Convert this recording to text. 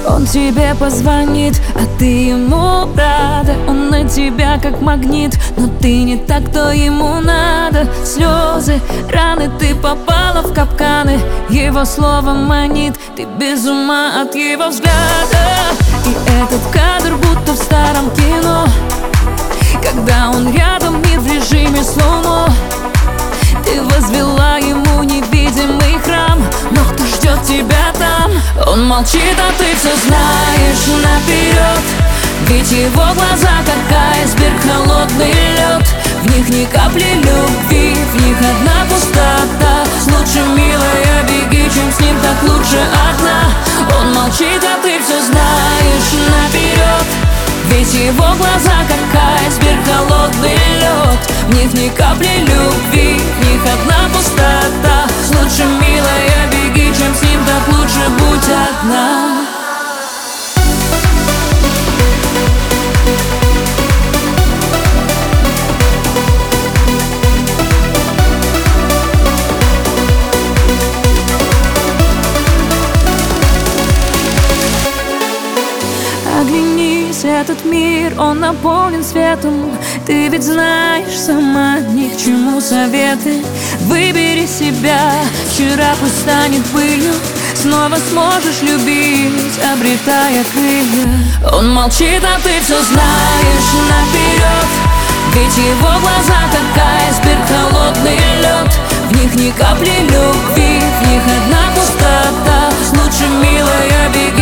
Он тебе позвонит, а ты ему рада. Он на тебя как магнит, но ты не так, кто ему надо. Слезы, раны, ты попала в капканы. Его слово манит, ты без ума от его взгляда. И этот кадр будто в старом кино, когда он рядом и в режиме слоумо. Ты возвела ему невидимый храм, но кто ждет тебя там? Он молчит, а ты все знаешь наперед. Ведь его глаза как айсберг, холодный лед. В них ни капли любви, в них одна пустота. Лучше, милая, беги, чем с ним, так лучше одна. Он молчит, а ты все знаешь наперед. Ведь его глаза как айсберг, холодный лед. В них ни капли любви, в них одна пустота. Лучше, милая, беги, чем с ним, так лучше будь одна. Оглянись, этот мир, он наполнен светом. Ты ведь знаешь сама, ни к чему советы. Выбери себя, вчера пусть станет пылью. Снова сможешь любить, обретая крылья. Он молчит, а ты все знаешь наперед. Ведь его глаза как айсберг, холодный лед. В них ни капли любви, в них одна пустота. Лучше, милая, беги,